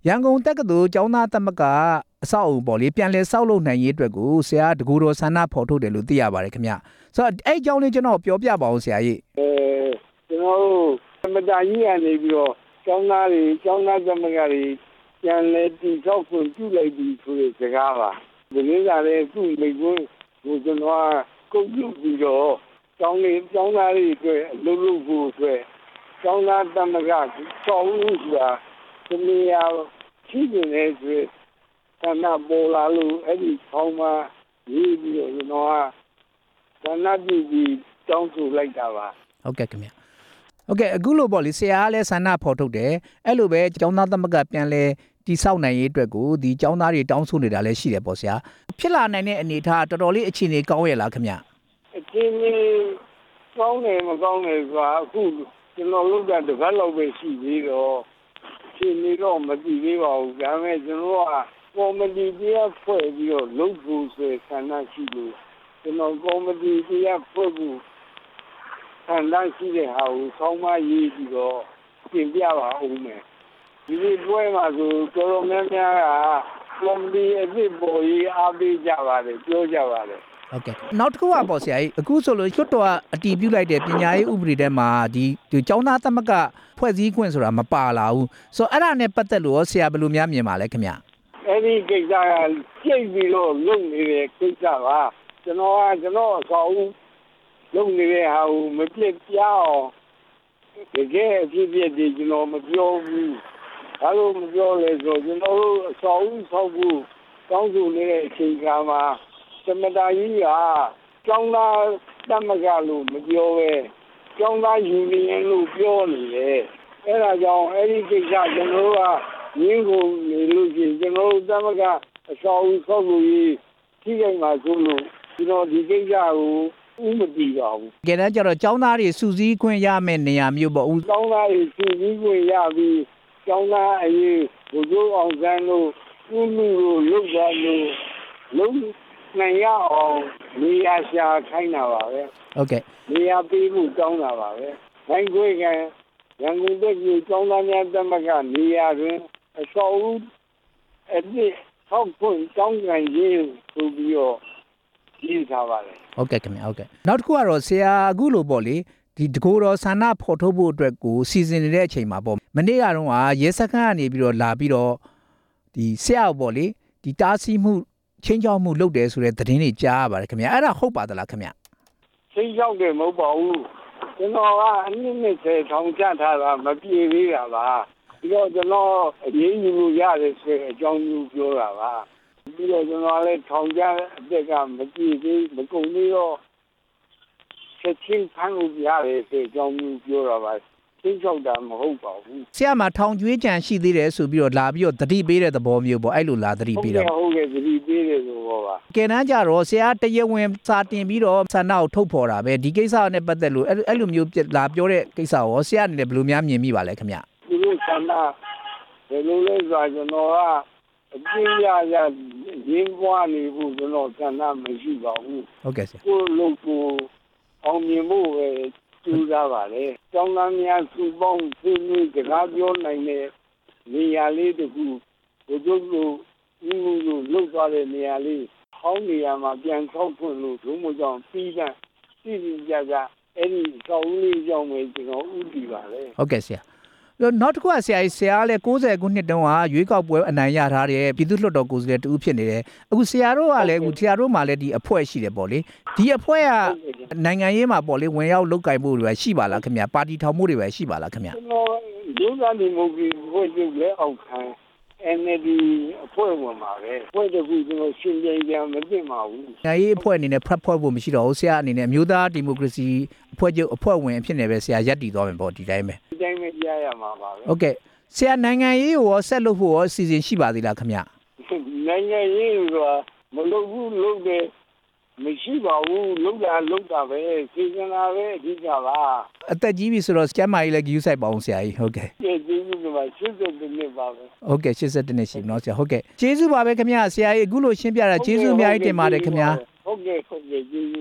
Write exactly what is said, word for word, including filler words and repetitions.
ရန်ကုန်တက္ကသိုလ်ကျောင်းသားသမဂ္ဂအဆောက်အုံပေါ်လေပြန်လဲဆောက်လုပ်နိုင်ရေးအတွက်ကိုဆရာတကူတော်ဆန္ဒဖော်ထုတ်တယ်လို့သိရပါတယ်ခင်ဗျဆိုတော့အဲ့အကြောင်းလေးကျွန်တော်ပြောပြပါအောင်ဆရာကြီးအဲကျွန်တော်တို့သမတာကြီးကနေပြီးတော့ကျောင်းသားတွေကျောင်းသားသမဂ္ဂတွေပြန်လဲတည်ဆောက်ခွင့်ပြုလိုက်ပြီးဆိုတဲ့စကားပါဒီနေ့ကလည်းသူ့မိကွန်းကိုကျွန်တော်ကုန်ပြုပြီးတော့ကျောင်းလေးကျောင်းသားတွေအတွက်လှုပ်လှုပ်ဖို့အတွက်ကျောင်းသားသမဂ္ဂဆောက်လို့ဆိုတာဒီနေရာရှိနေတယ်ဆိုဆန္ဒပေါ်လာလို့အဲ့ဒီဆောင်းမှာရေးပြီးတော့ကျွန်တော်ကဆန္ဒပြုပြီးတောင်းဆိုလိုက်တာပါဟုတ်ကဲ့ခင်ဗျဟုတ်ကဲ့အခုလိုပေါ့လေဆရာကလည်းဆန္ဒဖော်ထုတ်တယ်အဲ့လိုပဲကျောင်းသားသမဂ္ဂပြန်လဲတိဆောက်နိုင်ရေးအတွက်ကိုဒီကျောင်းသားတွေတောင်းဆိုနေတာလည်းရှိတယ်ပေါ့ဆရာဖြစ်လာနိုင်တဲ့အနေအထားတော်တော်လေးအခြေအနေကောင်းရဲ့လားခင်ဗျအခြေအနေကောင်းတယ်မကောင်းတယ်ဆိုတာအခုကျွန်တော်လုပ်တာတစ်ပတ်လောက်ပဲရှိသေးတော့အခြေအနေတော့မသိသေးပါဘူးဒါပေမဲ့ကျွန်တော်ကကော်မတီတရားဖွဲ့ပြီးတော့လုပ်ဖို့ဆိုဆန္ဒရှိလို့ကျွန်တော်ကော်မတီတရားဖွဲ့ဖို့ဆန္ဒရှိတဲ့ဟာကိုဆောင်းမရေးပြီးတော့ပြင်ပြပါဦးမယ်ဒီလိုပွဲမှာဆိုတော်တော်များများကကော်မတီအစ်စ်ပေါ်ရေးအားပေးကြပါတယ်ပြောကြပါတယ်ဟုတ်ကဲ့နောက်တစ်ခုကပေါ့ဆရာကြီးအခုဆိုလို့ကျွတ်တော်အတီးပြုတ်လိုက်တဲ့ပညာရေးဥပဒေထဲမှာဒီဒီကျောင်းသားသမဂ္ဂဖွဲ့စည်းခွင့်ဆိုတာမပါလာဘူးဆိုတော့အဲ့ဒါနဲ့ပတ်သက်လို့ဆရာဘယ်လိုများမြင်ပါလဲခင်ဗျအဲ့ဒီကိစ္စကကြိတ်ပြီးတော့လုပ်နေတဲ့ကိစ္စပါကျွန်တော်ကကျွန်တော်အဆောင်လုပ်နေတဲ့ဟာကိုမပြစ်ပြအောင်တကယ်အဖြစ်ဖြစ်ဒီကျွန်တော်မပြောဘူးဘာလို့မပြောလဲဆိုကျွန်တော်တို့အဆောင်ဆောက်ဖို့တောင်းဆိုနေတဲ့အချိန်ကမှာသမတာကြီးကကျောင်းသားသမဂ္ဂလို့မပြောပဲကျောင်းသားယူနီယံလို့ပြောနေတယ်အဲ့ဒါကြောင့်အဲ့ဒီကိစ္စကျွန်တော်တို့ကရင်းကုန်နေလို့ရှိရင်ကျွန်တော်တို့သမဂ္ဂအဆောင်ဆောက်လို့ရေးထိခိုက်မှာဆိုလို့ကျွန်တော်ဒီကိစ္စကိုဥမတည်ပါဘူး။ကြတဲ့ကြတော့ကျောင်းသားတွေစုစည်းခွင့်ရမယ့်နေရာမျိုးပေါ့ဦး။ကျောင်းသားတွေစုစည်းခွင့်ရပြီးကျောင်းသားအရေးဘုရားအောင်ဆန်းတို့ဥမှုတို့လုတ်သွားလို့လုံးနိုင်ရအောင်နေရာရှာခိုင်းတာပါပဲ။ဟုတ်ကဲ့။နေရာပေးဖို့တောင်းတာပါပဲ။နိုင်ခွေကရန်ကုန်တက္ကသိုလ်ကျောင်းသားများသမဂ္ဂနေရာတွင်အစောအဦးအစ်ထောက်ဖွင့်တောင်းခံရေးဆိုပြီးတော့ရေးထားပါတယ်ဟုတ်ကဲ့ခင်ဗျဟုတ်ကဲ့နောက်တစ်ခုကတော့ဆရာအခုလိုပေါ့လေဒီတကိုယ်တော်ဆန္ဒဖော်ထုတ်ဖို့အတွက်ကိုစီစဉ်နေတဲ့အချိန်မှာပေါ့မနေ့ကတော့ရဲစခန်းကနေပြီးတော့လာပြီးတော့ဒီဆရာပေါ့လေဒီတားဆီးမှုချင်းချောက်မှုလုပ်တယ်ဆိုတဲ့သတင်းတွေကြားရပါတယ်ခင်ဗျအဲ့ဒါဟုတ်ပါသလားခင်ဗျချင်းချောက်တယ်မဟုတ်ပါဘူးကျွန်တော်ကအနည်းနဲ့ဆယ်ထောင်ချထားတာမပြေသေးတာပါပြီးတော့ကျွန်တော်အရေးယူလို့ရတယ်ဆိုတဲ့အကြောင်းမျိုးပြောတာပါပြီးတော့ကျွန်တော်လည်းထောင်ကြအသက်ကမကြည့်သေးမကုန်သေးတော့ချက်ချင်းဖမ်းလို့ရတယ်ဆိုအကြောင်းမျိုးပြောတာပါချင်းချောက်တာမဟုတ်ပါဘူးဆရာမထောင်ကျွေးကြံရှိသေးတယ်ဆိုပြီးတော့လာပြီးတော့တတိပေးတဲ့သဘောမျိုးပေါ့အဲ့လိုလာတတိပေးတော့ဟုတ်ကဲ့တတိပေးတယ်ဆိုတော့ပါကဲတန်းကြတော့ဆရာတရားဝင်စာတင်ပြီးတော့ဆန္ဒကိုထုတ်ဖော်တာပဲဒီကိစ္စနဲ့ပတ်သက်လို့အဲ့အဲ့လိုမျိုးလာပြောတဲ့ကိစ္စရောဆရာအနေနဲ့ဘယ်လိုများမြင်မိပါလဲခင်ဗျဒီလိုဆန္ဒဘယ်လိုလဲဆိုကျွန်တော်ကအပြင်းရရရင်းပွားနေဖို့ကျွန်တော်ဆန္ဒမရှိပါဘူးဟုတ်ကဲ့ဆရာကိုလို့ကိုအောင်မြင်ဖို့ပဲကြိုးစားပါလေကျောင်းသားများစုပေါင်းဆွေးနွေးစကားပြောနိုင်တဲ့နေရာလေးတခုဘုတို့လိုဥမှုလိုလှုပ်သွားတဲ့နေရာလေးဟောင်းနေရာမှာပြန်ဆောက်ဖွင့်လို့ဒုမို့ကြောင့်ပြီးကပြည်ပြည်ကြကြအဲ့ဒီဆောက်လေးကြောင့်ပဲကျွန်တော်ဥတည်ပါလေဟုတ်ကဲ့ဆရာနောက်တစ်ခုကဆရာကြီးဆရာလည်းကိုးဆယ်ခုနှစ်တုန်းကရွေးကောက်ပွဲအနိုင်ရထားတဲ့ပြည်သူ့လွှတ်တော်ကိုယ်စားလှယ်တူဖြစ်နေတယ်အခုဆရာတို့ကလည်းအခုဆရာတို့မှလည်းဒီအဖွဲ့ရှိတယ်ပေါ့လေဒီအဖွဲ့ကနိုင်ငံရေးမှာပေါ့လေဝင်ရောက်လုပ်ကင်မှုတွေရှိပါလားခင်ဗျာပါတီထောင်မှုတွေပဲရှိပါလားခင်ဗျာကျွန်တော်ဒီကနေ့မဟုတ်ဘူးဘယ်လိုလဲအောင်ခံ N L D အဖွဲ့ဝင်ပါပဲဖွဲ့တခုကျွန်တော်ရှင်းပြပြန်မသိပါဘူးနိုင်ငံရေးအဖွဲ့အနေနဲ့ဖတ်ဖွဲ့ဖို့မရှိတော့ဘူးဆရာအနေနဲ့အမျိုးသားဒီမိုကရေစီအဖွဲ့ချုပ်အဖွဲ့ဝင်အဖြစ်နဲ့ပဲဆရာရပ်တည်သွားမယ်ပေါ့ဒီတိုင်းပဲဒီတိုင်းပဲကြားရမှာပါပဲဟုတ်ကဲ့ဆရာနိုင်ငံရေးကိုရောဆက်လုပ်ဖို့ရောအစီအစဉ်ရှိပါသေးလားခင်ဗျနိုင်ငံရေးကမလုပ်ဘူးလုပ်တယ်မရှိပါဘူးလုပ်တာလုပ်တာပဲစီစဉ်တာပဲအဓိကပါအသက်ကြီးပြီဆိုတော့စကျမ်းမာကြီးလည်းဂရုစိုက်ပါအောင်ဆရာကြီးဟုတ်ကဲ့ကျေးဇူးပါရှစ်ဆယ်နှစ်ပါပဲဟုတ်ကဲ့ရှစ်ဆယ်နှစ်ရှိပြီเนาะဆရာဟုတ်ကဲ့ကျေးဇူးပါပဲခင်ဗျာဆရာကြီးအခုလိုရှင်းပြတာကျေးဇူးအများကြီးတင်ပါတယ်ခင်ဗျာဟုတ်ကဲ့ဟုတ်ကဲ့ကျေးဇူး